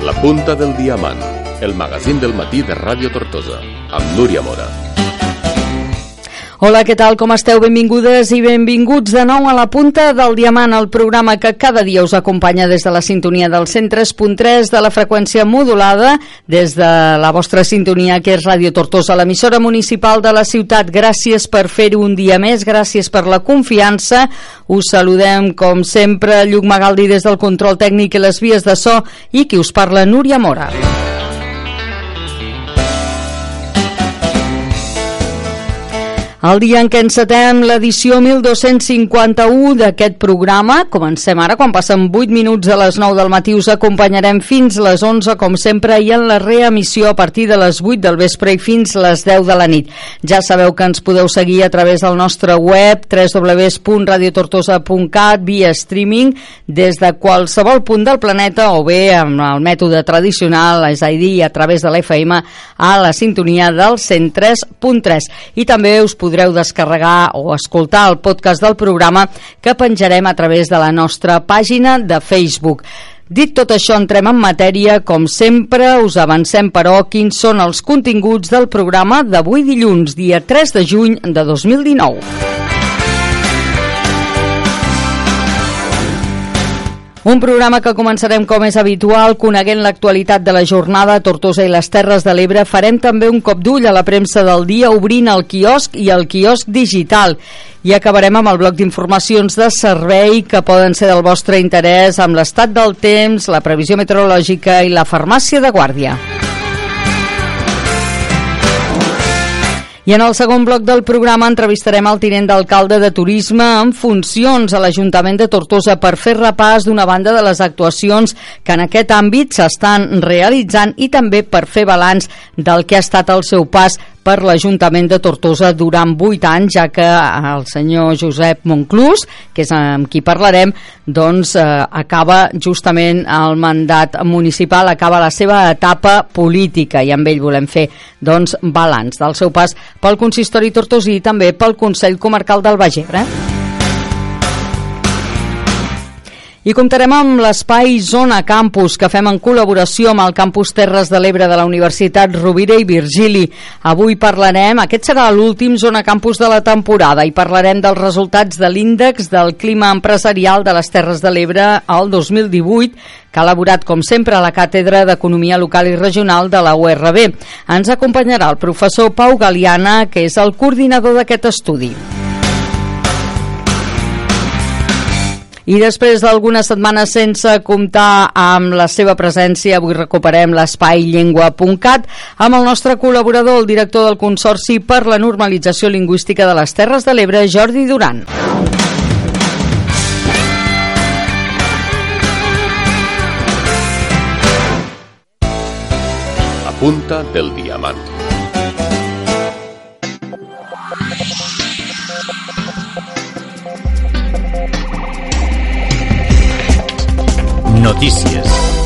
La punta del diamant, el magazín del matí de Ràdio Tortosa, amb Núria Mora. Hola, què tal? Com esteu? Benvingudes i benvinguts de nou a La punta del diamant, el programa que cada dia us acompanya des de la sintonia del 103.3 de la freqüència modulada, des de la vostra sintonia que és Ràdio Tortosa, l'emissora municipal de la ciutat. Gràcies per fer-ho un dia més, gràcies per la confiança. Us saludem, com sempre, Lluc Magaldi des del control tècnic i les vies de so, i qui us parla, Núria Mora. El dia en què encetem l'edició 1251 d'aquest programa, comencem ara, quan passen 8 minuts de les 9 del matí, us acompanyarem fins les 11, com sempre, i en la reemissió a partir de les 8 del vespre i fins les 10 de la nit. Ja sabeu que ens podeu seguir a través del nostre web, www.radiotortosa.cat, via streaming, des de qualsevol punt del planeta, o bé amb el mètode tradicional, és a dir, a través de l'FM, a la sintonia del 103.3. I també us podreu descarregar o escoltar el podcast del programa que penjarem a través de la nostra pàgina de Facebook. Dit tot això, entrem en matèria. Com sempre, us avancem, però, quins són els continguts del programa d'avui dilluns, dia 3 de juny de 2019. Un programa que començarem, com és habitual, coneguent l'actualitat de la jornada a Tortosa i les Terres de l'Ebre. Farem també un cop d'ull a la premsa del dia, obrint el quiosc i el quiosc digital. I acabarem amb el bloc d'informacions de servei que poden ser del vostre interès, amb l'estat del temps, la previsió meteorològica i la farmàcia de guàrdia. I en el segon bloc del programa entrevistarem el tinent d'alcalde de Turisme en funcions a l'Ajuntament de Tortosa per fer repàs d'una banda de les actuacions que en aquest àmbit s'estan realitzant i també per fer balanç del que ha estat el seu pas per l'Ajuntament de Tortosa durant 8 anys, ja que el senyor Josep Monclús, que és amb qui parlarem, doncs acaba justament el mandat municipal, acaba la seva etapa política, i amb ell volem fer doncs balanç del seu pas pel consistori tortosí i també pel Consell Comarcal del Baix Ebre. I comptarem amb l'espai Zona Campus, que fem en col·laboració amb el Campus Terres de l'Ebre de la Universitat Rovira i Virgili. Avui parlarem, aquest serà l'últim Zona Campus de la temporada, i parlarem dels resultats de l'índex del clima empresarial de les Terres de l'Ebre al 2018, que ha elaborat, com sempre, a la Càtedra d'Economia Local i Regional de la URB. Ens acompanyarà el professor Pau Galiana, que és el coordinador d'aquest estudi. I després d'algunes setmanes sense comptar amb la seva presència, avui recuperem l'espai llengua.cat amb el nostre col·laborador, el director del Consorci per la Normalització Lingüística de les Terres de l'Ebre, Jordi Duran. La punta del diamant. Notícies.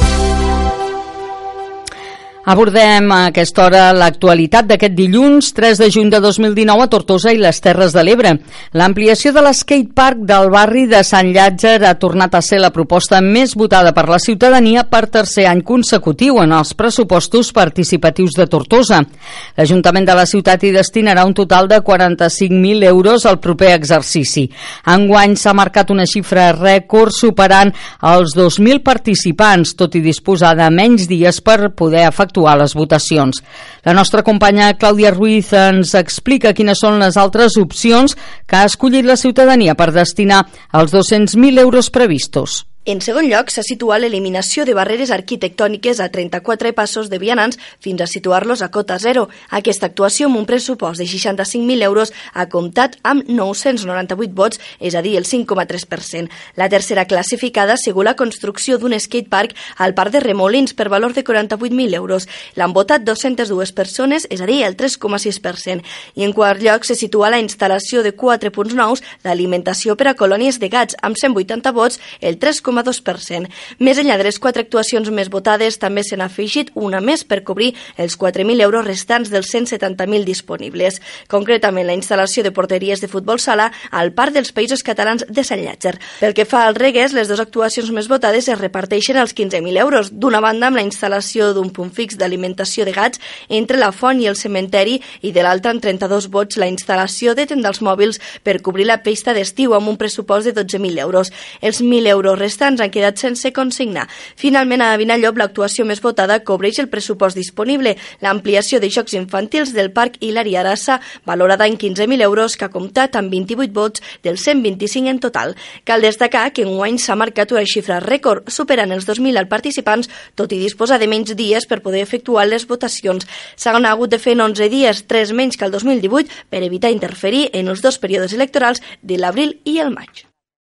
Abordem a aquesta hora l'actualitat d'aquest dilluns 3 de juny de 2019 a Tortosa i les Terres de l'Ebre. L'ampliació de l'skatepark del barri de Sant Llàtzer ha tornat a ser la proposta més votada per la ciutadania per tercer any consecutiu en els pressupostos participatius de Tortosa. L'Ajuntament de la ciutat hi destinarà un total de 45.000 euros al proper exercici. Enguany s'ha marcat una xifra rècord superant els 2.000 participants, tot i disposar de menys dies per poder efectuar les votacions. La nostra companya Clàudia Ruiz ens explica quines són les altres opcions que ha escollit la ciutadania per destinar els 200.000 euros previstos. En segon lloc, s'ha situat l'eliminació de barreres arquitectòniques a 34 passos de vianants fins a situar-los a cota zero. Aquesta actuació, amb un pressupost de 65.000 euros, ha comptat amb 998 vots, és a dir, el 5,3%. La tercera classificada ha sigut la construcció d'un skatepark al Parc de Remolins per valor de 48.000 euros. L'han votat 202 persones, és a dir, el 3,6%. I en quart lloc se situa la instal·lació de 4 punts nous d'alimentació per a colònies de gats, amb 180 vots, el 3,1%. 3,2%. Més enllà de les 4 actuacions més votades, també se n'ha afegit una més per cobrir els 4.000 euros restants dels 170.000 disponibles. Concretament, la instal·lació de porteries de futbol sala al Parc dels Països Catalans de Sant Llàtzer. Pel que fa al Reguers, les 2 actuacions més votades es reparteixen els 15.000 euros. D'una banda, amb la instal·lació d'un punt fix d'alimentació de gats entre la font i el cementeri, i de l'altra, amb 32 vots, la instal·lació de tendals mòbils per cobrir la pista d'estiu amb un pressupost de 12.000 euros. Els 1.000 euros restants han quedat sense consignar. Finalment, a Vinallop, l'actuació més votada cobreix el pressupost disponible, l'ampliació de jocs infantils del Parc Hilari Arassa, valorada en 15.000 euros, que ha comptat amb 28 vots dels 125 en total. Cal destacar que enguany s'ha marcat una xifra rècord, superant els 2.000 participants, tot i disposar de menys dies per poder efectuar les votacions. S'han hagut de fer en 11 dies, 3 menys que el 2018, per evitar interferir en els 2 períodes electorals de l'abril i el maig.